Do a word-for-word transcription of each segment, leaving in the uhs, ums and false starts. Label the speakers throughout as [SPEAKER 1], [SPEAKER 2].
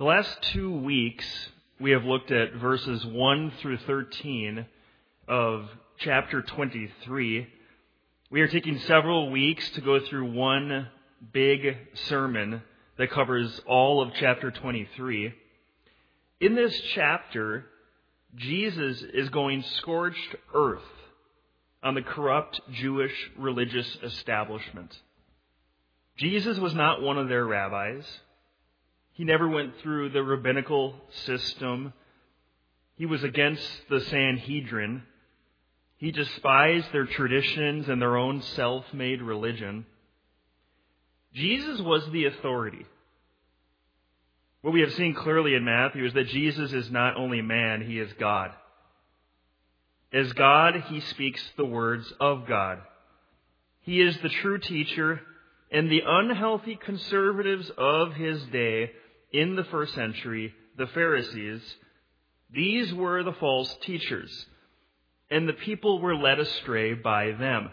[SPEAKER 1] The last two weeks, we have looked at verses one through thirteen of chapter twenty-three. We are taking several weeks to go through one big sermon that covers all of chapter twenty-three. In this chapter, Jesus is going scorched earth on the corrupt Jewish religious establishment. Jesus was not one of their rabbis. He never went through the rabbinical system. He was against the Sanhedrin. He despised their traditions and their own self-made religion. Jesus was the authority. What we have seen clearly in Matthew is that Jesus is not only man, he is God. As God, he speaks the words of God. He is the true teacher, and the unhealthy conservatives of his day in the first century, the Pharisees, these were the false teachers, and the people were led astray by them.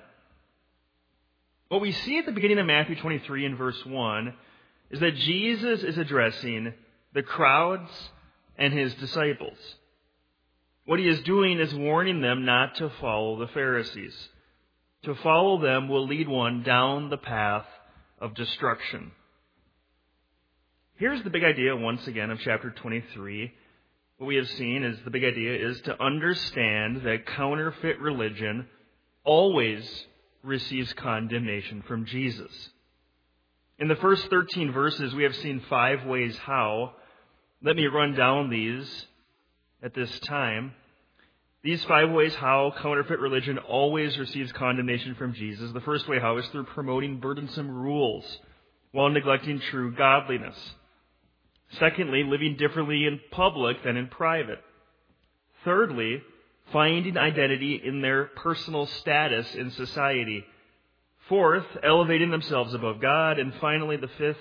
[SPEAKER 1] What we see at the beginning of Matthew twenty-three in verse one is that Jesus is addressing the crowds and his disciples. What he is doing is warning them not to follow the Pharisees. To follow them will lead one down the path of destruction. Here's the big idea once again of chapter twenty-three. What we have seen is the big idea is to understand that counterfeit religion always receives condemnation from Jesus. In the first thirteen verses, we have seen five ways how. Let me run down these at this time. These five ways how counterfeit religion always receives condemnation from Jesus. The first way how is through promoting burdensome rules while neglecting true godliness. Secondly, living differently in public than in private. Thirdly, finding identity in their personal status in society. Fourth, elevating themselves above God. And finally, the fifth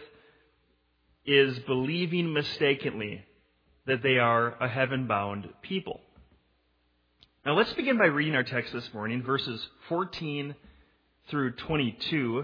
[SPEAKER 1] is believing mistakenly that they are a heaven-bound people. Now let's begin by reading our text this morning, verses fourteen through twenty-two.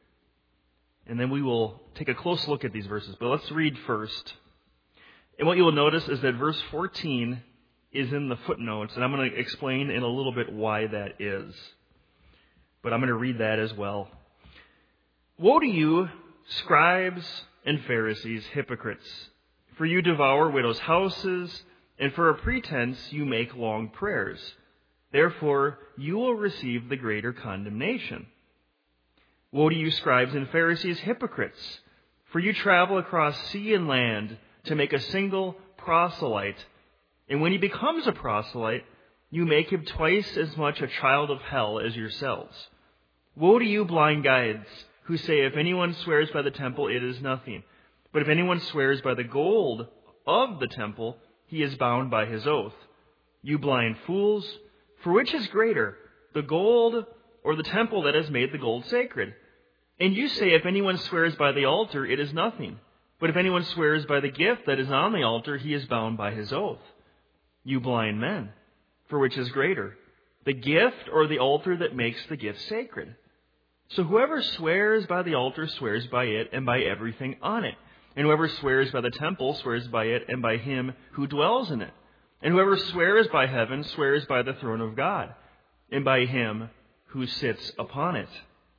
[SPEAKER 1] And then we will take a close look at these verses. But let's read first. And what you will notice is that verse fourteen is in the footnotes. And I'm going to explain in a little bit why that is. But I'm going to read that as well. Woe to you, scribes and Pharisees, hypocrites! For you devour widows' houses, and for a pretense you make long prayers. Therefore you will receive the greater condemnation. Woe to you, scribes and Pharisees, hypocrites! For you travel across sea and land to make a single proselyte. And when he becomes a proselyte, you make him twice as much a child of hell as yourselves. Woe to you, blind guides, who say, if anyone swears by the temple, it is nothing. But if anyone swears by the gold of the temple, he is bound by his oath. You blind fools, for which is greater, the gold or the temple that has made the gold sacred? And you say, if anyone swears by the altar, it is nothing. But if anyone swears by the gift that is on the altar, he is bound by his oath. You blind men, for which is greater, the gift or the altar that makes the gift sacred? So whoever swears by the altar swears by it and by everything on it. And whoever swears by the temple swears by it and by him who dwells in it. And whoever swears by heaven swears by the throne of God and by him who sits upon it.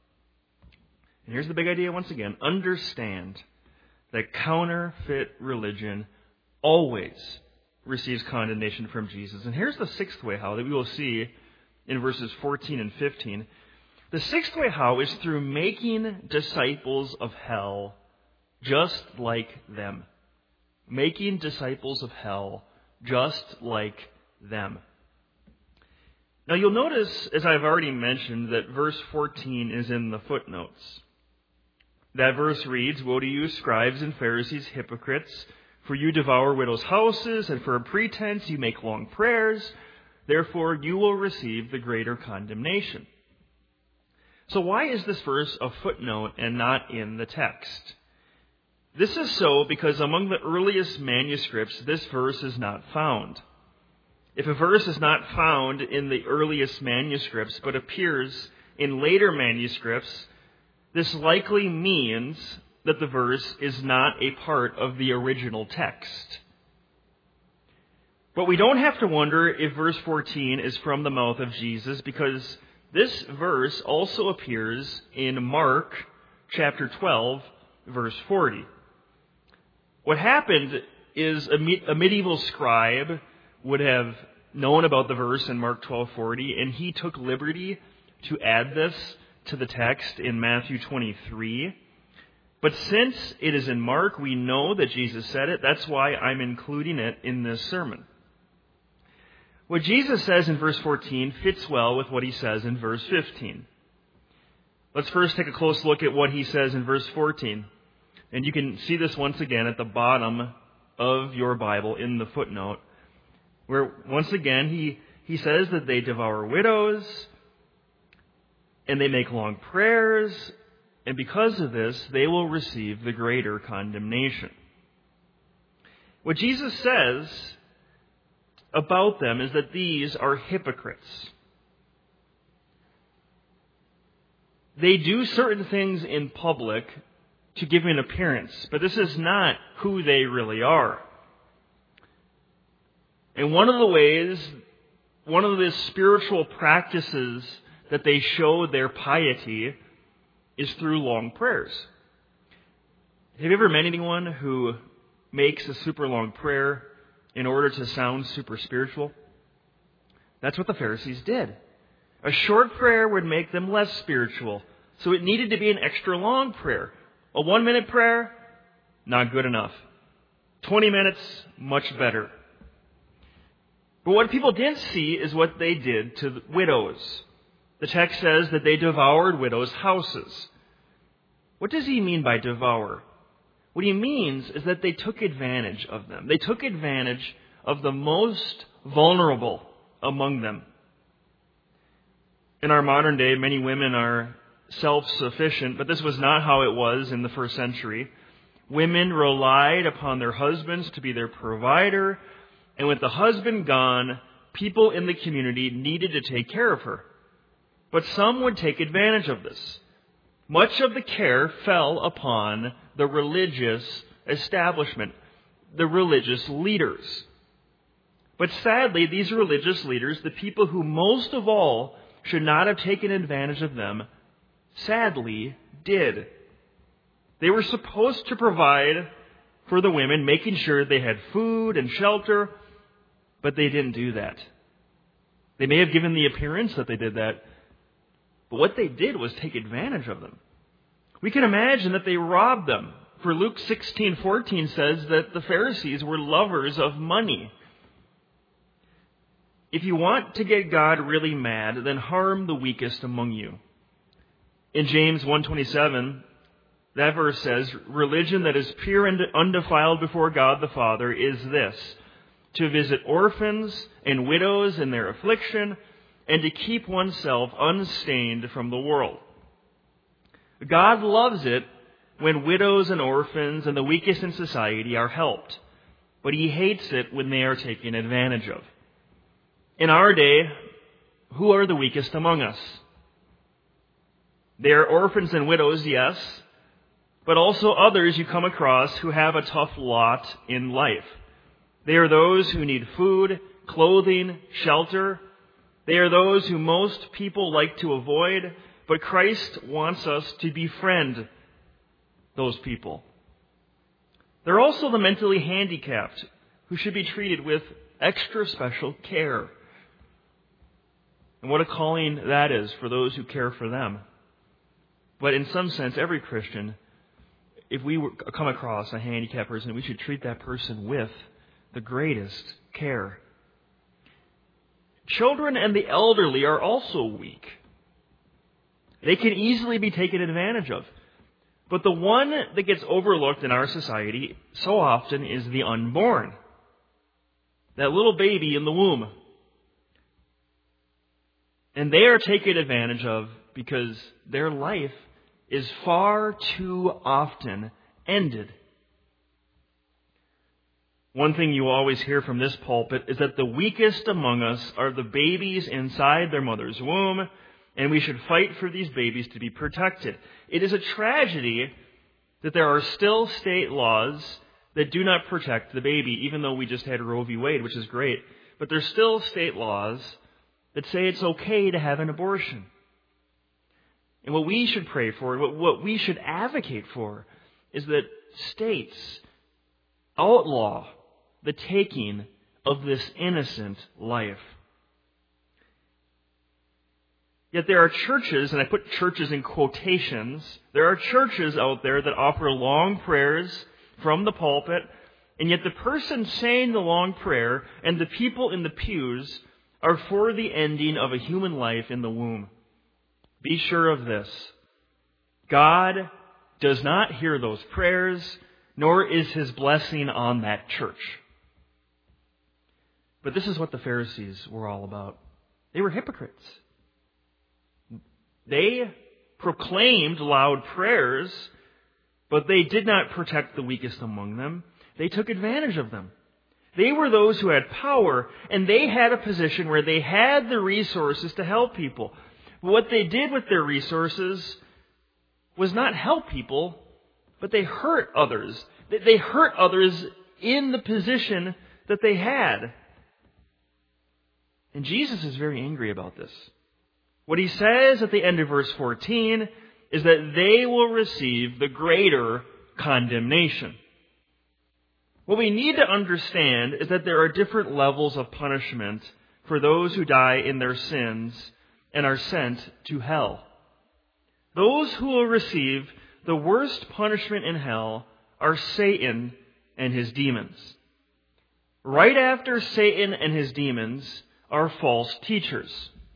[SPEAKER 1] And here's the big idea once again. Understand that counterfeit religion always receives condemnation from Jesus. And here's the sixth way how that we will see in verses fourteen and fifteen. The sixth way how is through making disciples of hell just like them. Making disciples of hell just like them. Now you'll notice, as I've already mentioned, that verse fourteen is in the footnotes. That verse reads, Woe to you, scribes and Pharisees, hypocrites! For you devour widows' houses, and for a pretense you make long prayers. Therefore you will receive the greater condemnation. So why is this verse a footnote and not in the text? This is so because among the earliest manuscripts, this verse is not found. If a verse is not found in the earliest manuscripts but appears in later manuscripts, this likely means that the verse is not a part of the original text. But we don't have to wonder if verse fourteen is from the mouth of Jesus, because this verse also appears in Mark chapter twelve, verse forty. What happened is a, me- a medieval scribe would have known about the verse in Mark twelve forty, and he took liberty to add this to the text in Matthew twenty-three. But since it is in Mark, we know that Jesus said it. That's why I'm including it in this sermon. What Jesus says in verse fourteen fits well with what he says in verse fifteen. Let's first take a close look at what he says in verse fourteen. And you can see this once again at the bottom of your Bible in the footnote, where once again he, he says that they devour widows and they make long prayers, and because of this, they will receive the greater condemnation. What Jesus says about them is that these are hypocrites. They do certain things in public to give an appearance, but this is not who they really are. And one of the ways, one of the spiritual practices that they show their piety is through long prayers. Have you ever met anyone who makes a super long prayer in order to sound super spiritual? That's what the Pharisees did. A short prayer would make them less spiritual, so it needed to be an extra long prayer. A one-minute prayer, not good enough. Twenty minutes, much better. But what people didn't see is what they did to the widows. The text says that they devoured widows' houses. What does he mean by devour? What he means is that they took advantage of them. They took advantage of the most vulnerable among them. In our modern day, many women are self-sufficient, but this was not how it was in the first century. Women relied upon their husbands to be their provider, and with the husband gone, people in the community needed to take care of her. But some would take advantage of this. Much of the care fell upon the religious establishment, the religious leaders. But sadly, these religious leaders, the people who most of all should not have taken advantage of them, sadly did. They were supposed to provide for the women, making sure they had food and shelter, but they didn't do that. They may have given the appearance that they did that, but what they did was take advantage of them. We can imagine that they robbed them. For Luke sixteen fourteen says that the Pharisees were lovers of money. If you want to get God really mad, then harm the weakest among you. In James one twenty-seven, that verse says, religion that is pure and undefiled before God the Father is this, to visit orphans and widows in their affliction, and to keep oneself unstained from the world. God loves it when widows and orphans and the weakest in society are helped, but he hates it when they are taken advantage of. In our day, who are the weakest among us? They are orphans and widows, yes, but also others you come across who have a tough lot in life. They are those who need food, clothing, shelter. They are those who most people like to avoid, but Christ wants us to befriend those people. They're also the mentally handicapped who should be treated with extra special care. And what a calling that is for those who care for them. But in some sense, every Christian, if we come across a handicapped person, we should treat that person with the greatest care. Children and the elderly are also weak. They can easily be taken advantage of. But the one that gets overlooked in our society so often is the unborn. That little baby in the womb. And they are taken advantage of because their life is far too often ended. One thing you always hear from this pulpit is that the weakest among us are the babies inside their mother's womb, and we should fight for these babies to be protected. It is a tragedy that there are still state laws that do not protect the baby, even though we just had Roe v. Wade, which is great. But there's still state laws that say it's okay to have an abortion. And what we should pray for, what, what we should advocate for, is that states outlaw the taking of this innocent life. Yet there are churches, and I put churches in quotations, there are churches out there that offer long prayers from the pulpit, and yet the person saying the long prayer and the people in the pews are for the ending of a human life in the womb. Be sure of this. God does not hear those prayers, nor is His blessing on that church. But this is what the Pharisees were all about. They were hypocrites. They proclaimed loud prayers, but they did not protect the weakest among them. They took advantage of them. They were those who had power, and they had a position where they had the resources to help people. But what they did with their resources was not help people, but they hurt others. They hurt others in the position that they had. And Jesus is very angry about this. What He says at the end of verse fourteen is that they will receive the greater condemnation. What we need to understand is that there are different levels of punishment for those who die in their sins and are sent to hell. Those who will receive the worst punishment in hell are Satan and his demons. Right after Satan and his demons are false teachers.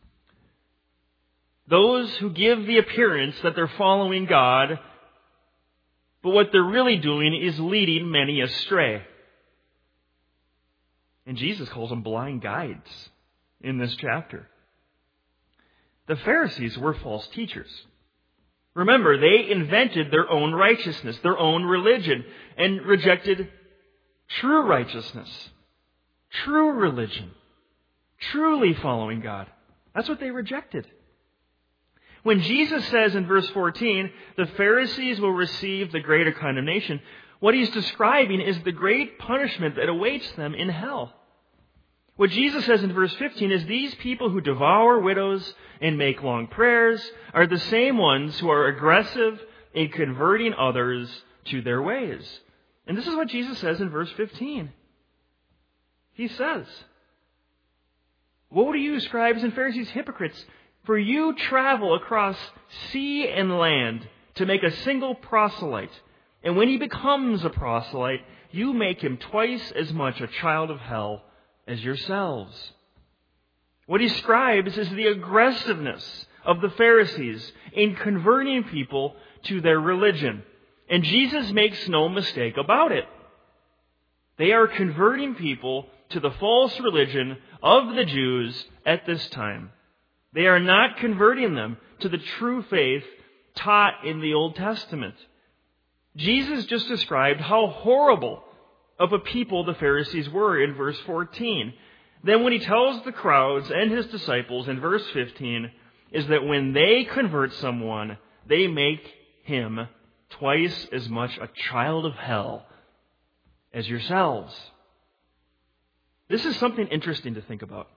[SPEAKER 1] Those who give the appearance that they're following God, but what they're really doing is leading many astray. And Jesus calls them blind guides in this chapter. The Pharisees were false teachers. Remember, they invented their own righteousness, their own religion, and rejected true righteousness, true religion, truly following God. That's what they rejected. When Jesus says in verse fourteen, the Pharisees will receive the greater condemnation, what He's describing is the great punishment that awaits them in hell. What Jesus says in verse fifteen is these people who devour widows and make long prayers are the same ones who are aggressive in converting others to their ways. And this is what Jesus says in verse fifteen. He says, "Woe to you, scribes and Pharisees, hypocrites! For you travel across sea and land to make a single proselyte. And when he becomes a proselyte, you make him twice as much a child of hell as yourselves." What he describes is the aggressiveness of the Pharisees in converting people to their religion. And Jesus makes no mistake about it. They are converting people to the false religion of the Jews at this time. They are not converting them to the true faith taught in the Old Testament. Jesus just described how horrible of a people the Pharisees were in verse fourteen. Then when he tells the crowds and his disciples in verse fifteen is that when they convert someone, they make him twice as much a child of hell as yourselves. This is something interesting to think about.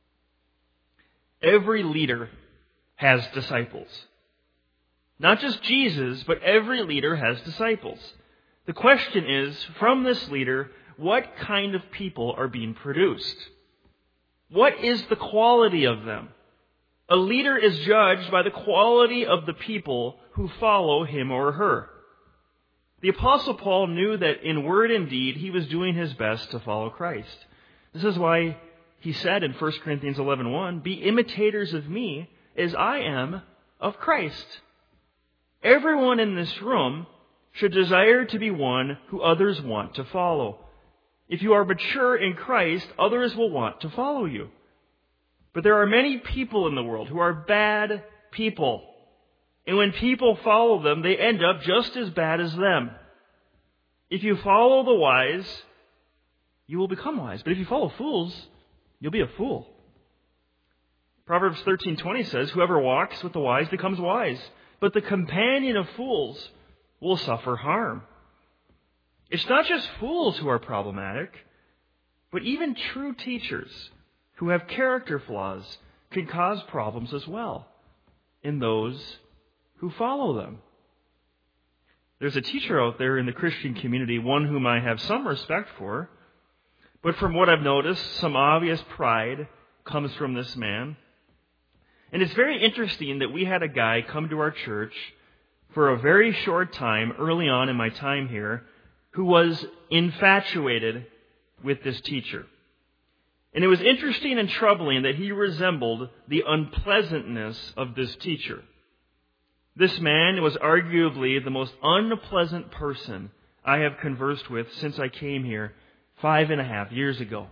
[SPEAKER 1] Every leader has disciples. Not just Jesus, but every leader has disciples. The question is, from this leader, what kind of people are being produced? What is the quality of them? A leader is judged by the quality of the people who follow him or her. The Apostle Paul knew that in word and deed he was doing his best to follow Christ. This is why he said in First Corinthians eleven one, "Be imitators of me as I am of Christ." Everyone in this room should desire to be one who others want to follow. If you are mature in Christ, others will want to follow you. But there are many people in the world who are bad people. And when people follow them, they end up just as bad as them. If you follow the wise, you will become wise. But if you follow fools, you'll be a fool. Proverbs thirteen twenty says, "Whoever walks with the wise becomes wise, but the companion of fools will suffer harm. It's not just fools who are problematic, but even true teachers who have character flaws can cause problems as well in those who follow them. There's a teacher out there in the Christian community, one whom I have some respect for, but from what I've noticed, some obvious pride comes from this man. And it's very interesting that we had a guy come to our church for a very short time early on in my time here who was infatuated with this teacher. And it was interesting and troubling that he resembled the unpleasantness of this teacher. This man was arguably the most unpleasant person I have conversed with since I came here five and a half years ago.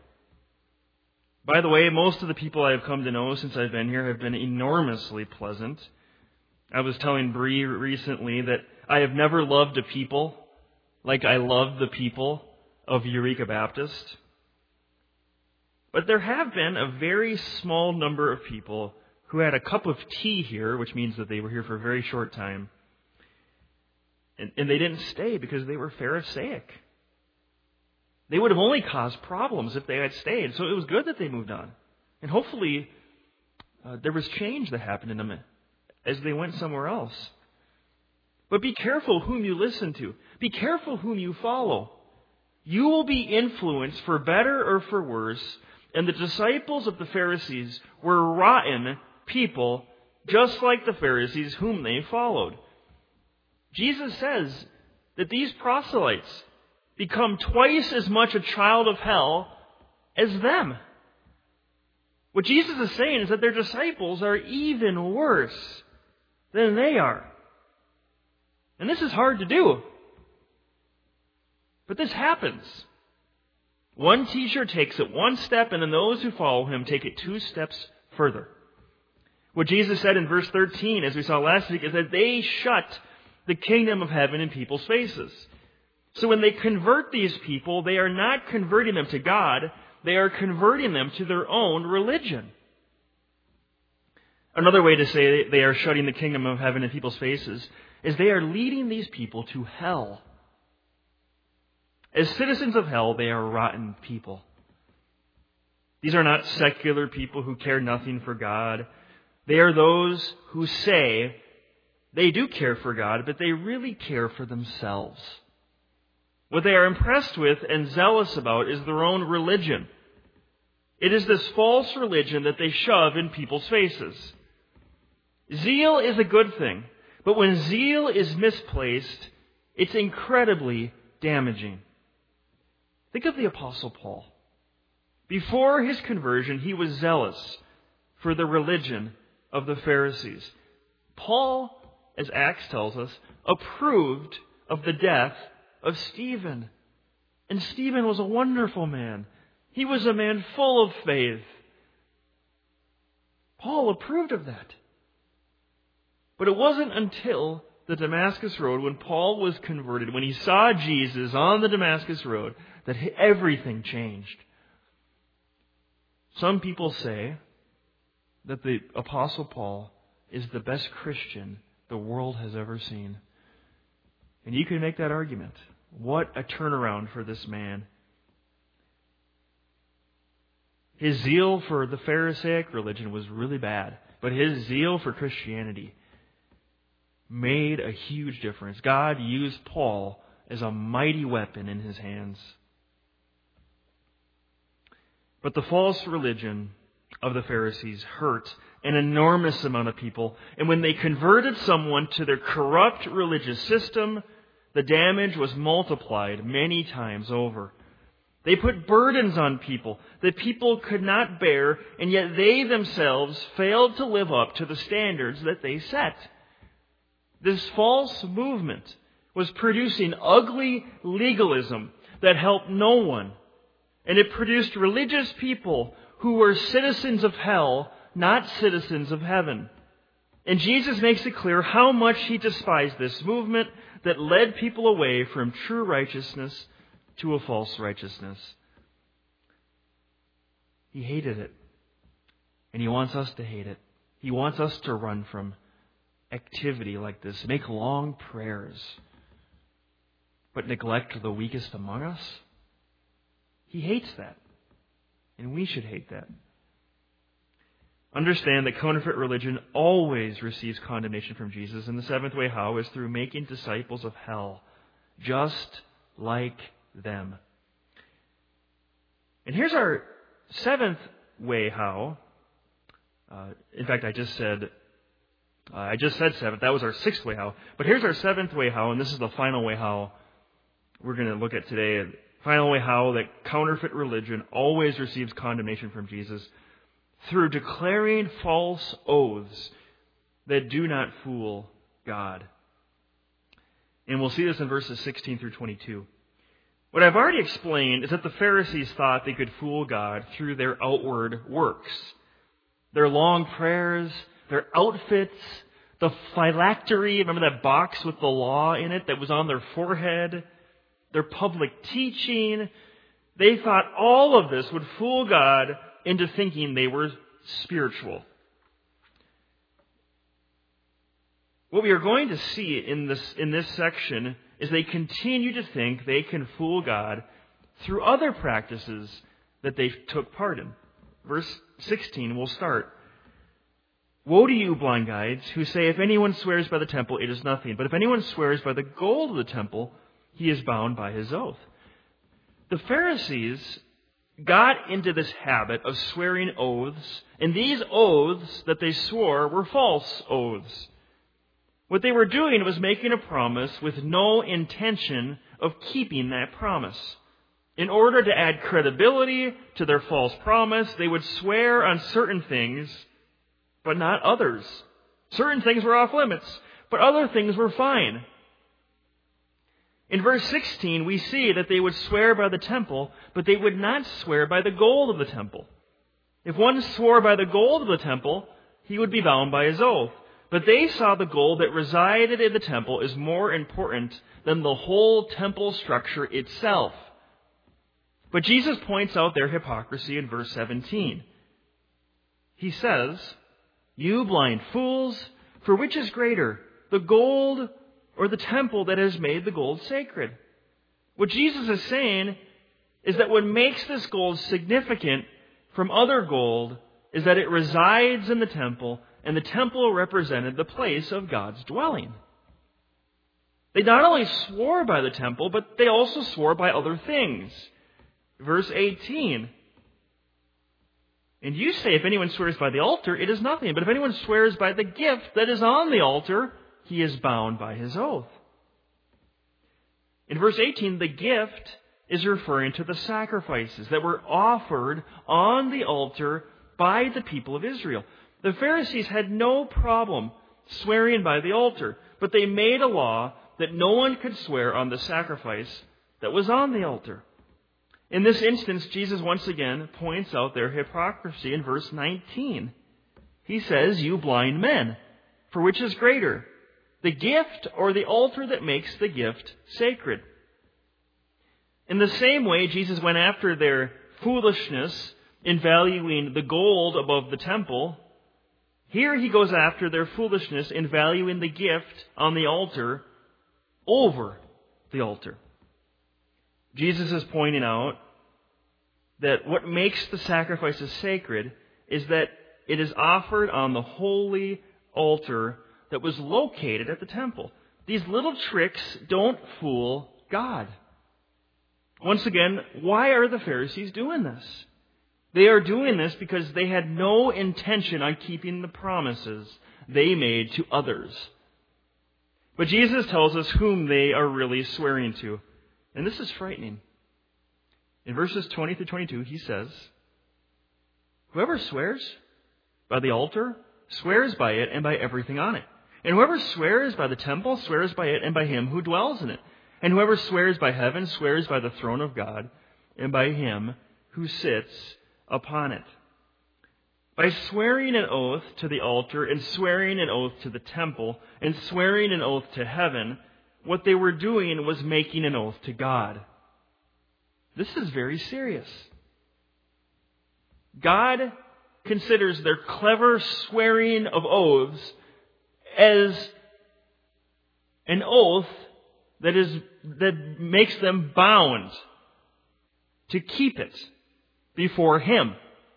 [SPEAKER 1] By the way, most of the people I have come to know since I've been here have been enormously pleasant. I was telling Bree recently that I have never loved a people like I love the people of Eureka Baptist. But there have been a very small number of people who had a cup of tea here, which means that they were here for a very short time, and, and they didn't stay because they were Pharisaic. They would have only caused problems if they had stayed. So it was good that they moved on. And hopefully uh, there was change that happened in them as they went somewhere else. But be careful whom you listen to. Be careful whom you follow. You will be influenced for better or for worse. And the disciples of the Pharisees were rotten people, just like the Pharisees whom they followed. Jesus says that these proselytes become twice as much a child of hell as them. What Jesus is saying is that their disciples are even worse than they are. And this is hard to do. But this happens. One teacher takes it one step, and then those who follow him take it two steps further. What Jesus said in verse thirteen, as we saw last week, is that they shut the kingdom of heaven in people's faces. So when they convert these people, they are not converting them to God, they are converting them to their own religion. Another way to say they are shutting the kingdom of heaven in people's faces is they are leading these people to hell. As citizens of hell, they are rotten people. These are not secular people who care nothing for God. They are those who say they do care for God, but they really care for themselves. What they are impressed with and zealous about is their own religion. It is this false religion that they shove in people's faces. Zeal is a good thing, but when zeal is misplaced, it's incredibly damaging. Think of the Apostle Paul. Before his conversion, he was zealous for the religion of the Pharisees. Paul, as Acts tells us, approved of the death of Stephen. And Stephen was a wonderful man. He was a man full of faith. Paul approved of that. But it wasn't until the Damascus Road, when Paul was converted, when he saw Jesus on the Damascus Road, that everything changed. Some people say that the Apostle Paul is the best Christian the world has ever seen. And you can make that argument. What a turnaround for this man. His zeal for the Pharisaic religion was really bad, but his zeal for Christianity made a huge difference. God used Paul as a mighty weapon in his hands. But the false religion of the Pharisees hurt an enormous amount of people. And when they converted someone to their corrupt religious system, the damage was multiplied many times over. They put burdens on people that people could not bear, and yet they themselves failed to live up to the standards that they set. This false movement was producing ugly legalism that helped no one. And it produced religious people who were citizens of hell, not citizens of heaven. And Jesus makes it clear how much he despised this movement that led people away from true righteousness to a false righteousness. He hated it. And he wants us to hate it. He wants us to run from activity like this. Make long prayers but neglect the weakest among us? He hates that. And we should hate that. Understand that counterfeit religion always receives condemnation from Jesus. And the seventh way how is through making disciples of hell, just like them. And here's our seventh way how. Uh, in fact, I just said, uh, I just said seventh. That was our sixth way how. But here's our seventh way how, and this is the final way how we're going to look at today. Final way how that counterfeit religion always receives condemnation from Jesus through declaring false oaths that do not fool God. And we'll see this in verses sixteen through twenty-two. What I've already explained is that the Pharisees thought they could fool God through their outward works. Their long prayers, their outfits, the phylactery, remember that box with the law in it that was on their forehead, their public teaching. They thought all of this would fool God into thinking they were spiritual. What we are going to see in this, in this section is they continue to think they can fool God through other practices that they took part in. Verse sixteen, we'll start. Woe to you, blind guides, who say, if anyone swears by the temple, it is nothing. But if anyone swears by the gold of the temple, he is bound by his oath. The Pharisees got into this habit of swearing oaths, and these oaths that they swore were false oaths. What they were doing was making a promise with no intention of keeping that promise. In order to add credibility to their false promise, they would swear on certain things, but not others. Certain things were off limits, but other things were fine. In verse sixteen, we see that they would swear by the temple, but they would not swear by the gold of the temple. If one swore by the gold of the temple, he would be bound by his oath. But they saw the gold that resided in the temple as more important than the whole temple structure itself. But Jesus points out their hypocrisy in verse seventeen. He says, you blind fools, for which is greater, the gold or the temple that has made the gold sacred? What Jesus is saying is that what makes this gold significant from other gold is that it resides in the temple, and the temple represented the place of God's dwelling. They not only swore by the temple, but they also swore by other things. Verse eighteen. And you say, if anyone swears by the altar, it is nothing. But if anyone swears by the gift that is on the altar, he is bound by his oath. In verse eighteen, the gift is referring to the sacrifices that were offered on the altar by the people of Israel. The Pharisees had no problem swearing by the altar, but they made a law that no one could swear on the sacrifice that was on the altar. In this instance, Jesus once again points out their hypocrisy in verse nineteen. He says, you blind men, for which is greater, the gift or the altar that makes the gift sacred? In the same way, Jesus went after their foolishness in valuing the gold above the temple. Here he goes after their foolishness in valuing the gift on the altar over the altar. Jesus is pointing out that what makes the sacrifices sacred is that it is offered on the holy altar that was located at the temple. These little tricks don't fool God. Once again, why are the Pharisees doing this? They are doing this because they had no intention on keeping the promises they made to others. But Jesus tells us whom they are really swearing to. And this is frightening. In verses twenty through twenty-two, he says, whoever swears by the altar swears by it and by everything on it. And whoever swears by the temple swears by it and by him who dwells in it. And whoever swears by heaven swears by the throne of God and by him who sits upon it. By swearing an oath to the altar and swearing an oath to the temple and swearing an oath to heaven, what they were doing was making an oath to God. This is very serious. God considers their clever swearing of oaths as an oath that is that makes them bound to keep it before Him.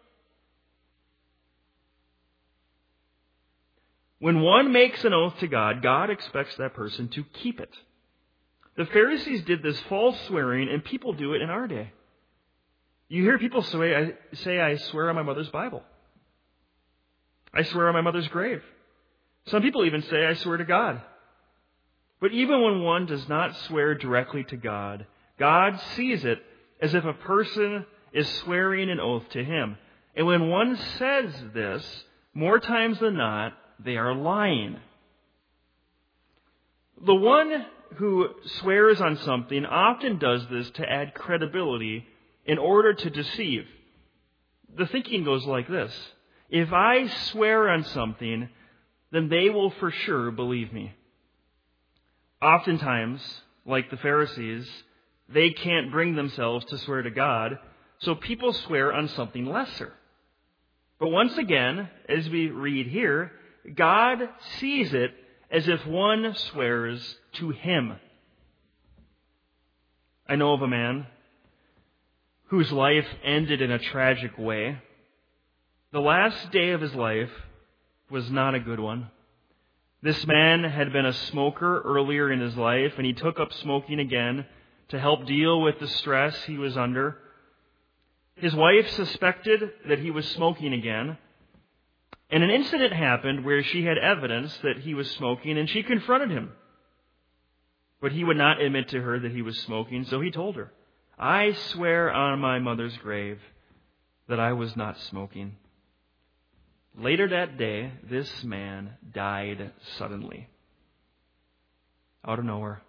[SPEAKER 1] When one makes an oath to God, God expects that person to keep it. The Pharisees did this false swearing, and people do it in our day. You hear people say, I, say, I swear on my mother's Bible. I swear on my mother's grave. Some people even say, I swear to God. But even when one does not swear directly to God, God sees it as if a person is swearing an oath to Him. And when one says this, more times than not, they are lying. The one who swears on something often does this to add credibility in order to deceive. The thinking goes like this: if I swear on something, then they will for sure believe me. Oftentimes, like the Pharisees, they can't bring themselves to swear to God, so people swear on something lesser. But once again, as we read here, God sees it as if one swears to Him. I know of a man whose life ended in a tragic way. The last day of his life was not a good one. This man had been a smoker earlier in his life, and he took up smoking again to help deal with the stress he was under. His wife suspected that he was smoking again, and an incident happened where she had evidence that he was smoking, and she confronted him. But he would not admit to her that he was smoking, so he told her, I swear on my mother's grave that I was not smoking. Later that day, this man died suddenly, out of nowhere.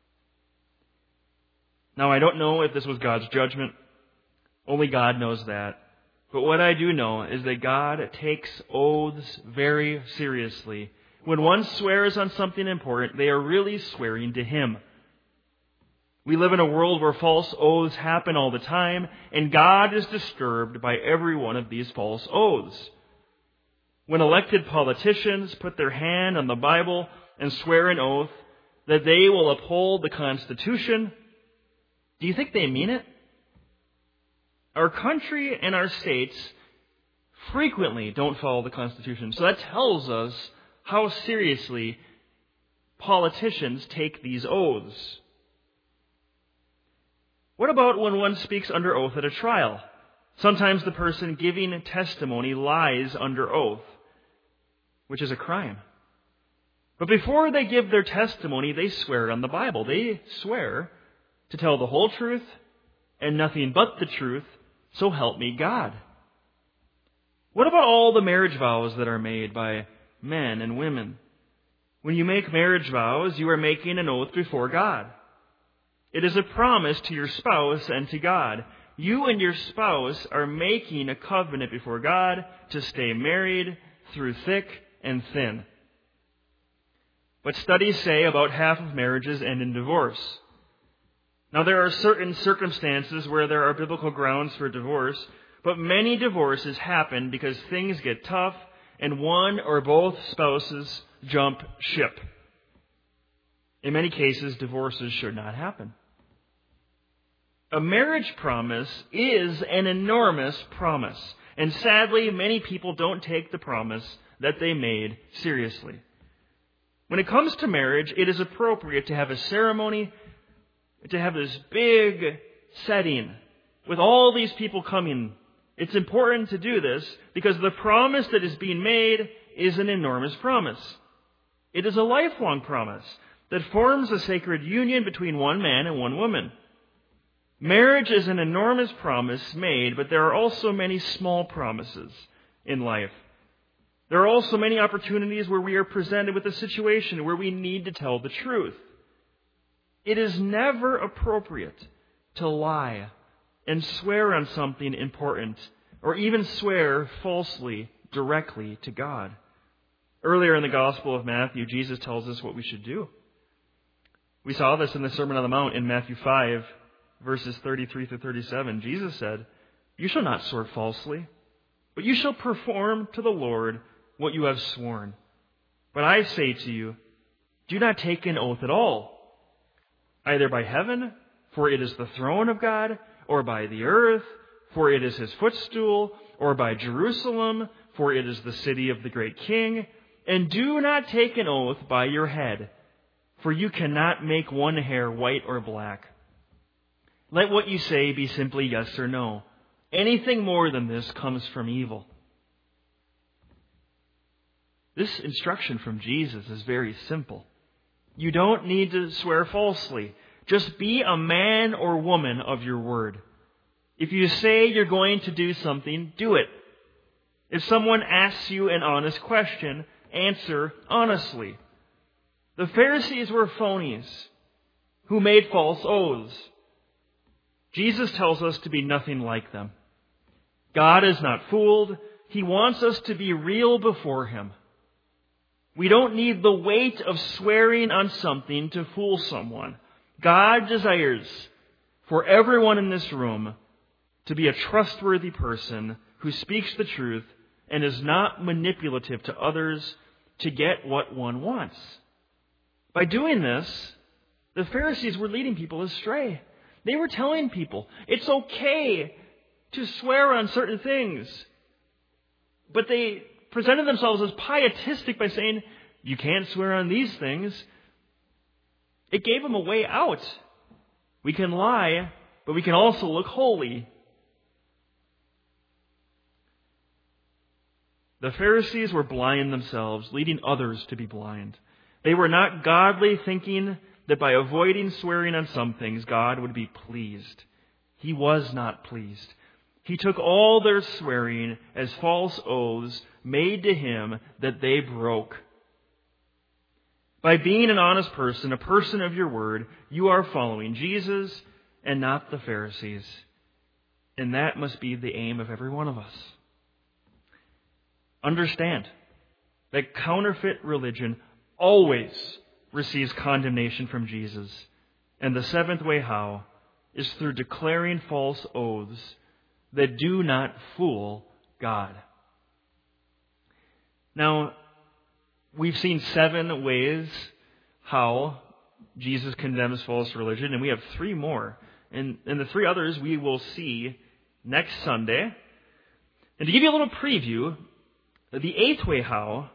[SPEAKER 1] Now, I don't know if this was God's judgment. Only God knows that. But what I do know is that God takes oaths very seriously. When one swears on something important, they are really swearing to Him. We live in a world where false oaths happen all the time, and God is disturbed by every one of these false oaths. When elected politicians put their hand on the Bible and swear an oath that they will uphold the Constitution, do you think they mean it? Our country and our states frequently don't follow the Constitution. So that tells us how seriously politicians take these oaths. What about when one speaks under oath at a trial? Sometimes the person giving testimony lies under oath, which is a crime. But before they give their testimony, they swear on the Bible. They swear to tell the whole truth and nothing but the truth, so help me God. What about all the marriage vows that are made by men and women? When you make marriage vows, you are making an oath before God. It is a promise to your spouse and to God. You and your spouse are making a covenant before God to stay married through thick and thin. But studies say about half of marriages end in divorce. Now, there are certain circumstances where there are biblical grounds for divorce, but many divorces happen because things get tough and one or both spouses jump ship. In many cases, divorces should not happen. A marriage promise is an enormous promise, and sadly, many people don't take the promise that they made seriously. When it comes to marriage, it is appropriate to have a ceremony, to have this big setting with all these people coming. It's important to do this because the promise that is being made is an enormous promise. It is a lifelong promise that forms a sacred union between one man and one woman. Marriage is an enormous promise made, but there are also many small promises in life. There are also many opportunities where we are presented with a situation where we need to tell the truth. It is never appropriate to lie and swear on something important, or even swear falsely directly to God. Earlier in the Gospel of Matthew, Jesus tells us what we should do. We saw this in the Sermon on the Mount in Matthew five, verses thirty-three through thirty-seven. Jesus said, "You shall not swear falsely, but you shall perform to the Lord what you have sworn. But I say to you, do not take an oath at all, either by heaven, for it is the throne of God, or by the earth, for it is his footstool, or by Jerusalem, for it is the city of the great king. And do not take an oath by your head, for you cannot make one hair white or black. Let what you say be simply yes or no. Anything more than this comes from evil. This instruction from Jesus is very simple. You don't need to swear falsely. Just be a man or woman of your word. If you say you're going to do something, do it. If someone asks you an honest question, answer honestly. The Pharisees were phonies who made false oaths. Jesus tells us to be nothing like them. God is not fooled. He wants us to be real before him. We don't need the weight of swearing on something to fool someone. God desires for everyone in this room to be a trustworthy person who speaks the truth and is not manipulative to others to get what one wants. By doing this, the Pharisees were leading people astray. They were telling people it's okay to swear on certain things. But they presented themselves as pietistic by saying, you can't swear on these things. It gave them a way out. We can lie, but we can also look holy. The Pharisees were blind themselves, leading others to be blind. They were not godly, thinking that by avoiding swearing on some things, God would be pleased. He was not pleased. He took all their swearing as false oaths made to him that they broke. By being an honest person, a person of your word, you are following Jesus and not the Pharisees. And that must be the aim of every one of us. Understand that counterfeit religion always receives condemnation from Jesus. And the seventh way how is through declaring false oaths that do not fool God. Now, we've seen seven ways how Jesus condemns false religion, and we have three more. And, and the three others we will see next Sunday. And to give you a little preview, the eighth way how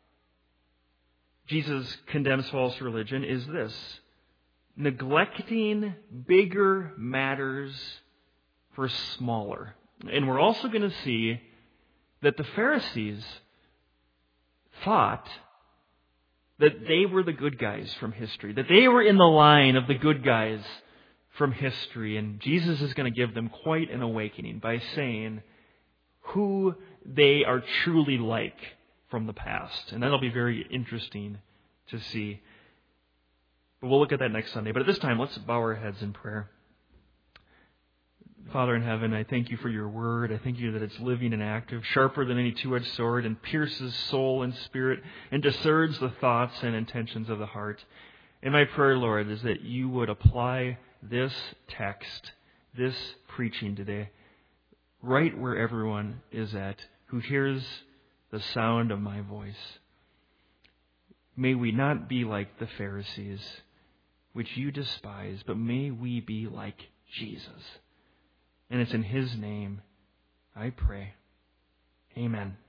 [SPEAKER 1] Jesus condemns false religion is this: neglecting bigger matters for smaller. And we're also going to see that the Pharisees thought that they were the good guys from history, that they were in the line of the good guys from history. And Jesus is going to give them quite an awakening by saying who they are truly like from the past. And that'll be very interesting to see. But we'll look at that next Sunday. But at this time, let's bow our heads in prayer. Father in heaven, I thank you for your word. I thank you that it's living and active, sharper than any two-edged sword, and pierces soul and spirit, and discerns the thoughts and intentions of the heart. And my prayer, Lord, is that you would apply this text, this preaching today, right where everyone is at, who hears the sound of my voice. May we not be like the Pharisees, which you despise, but may we be like Jesus. And it's in his name I pray. Amen.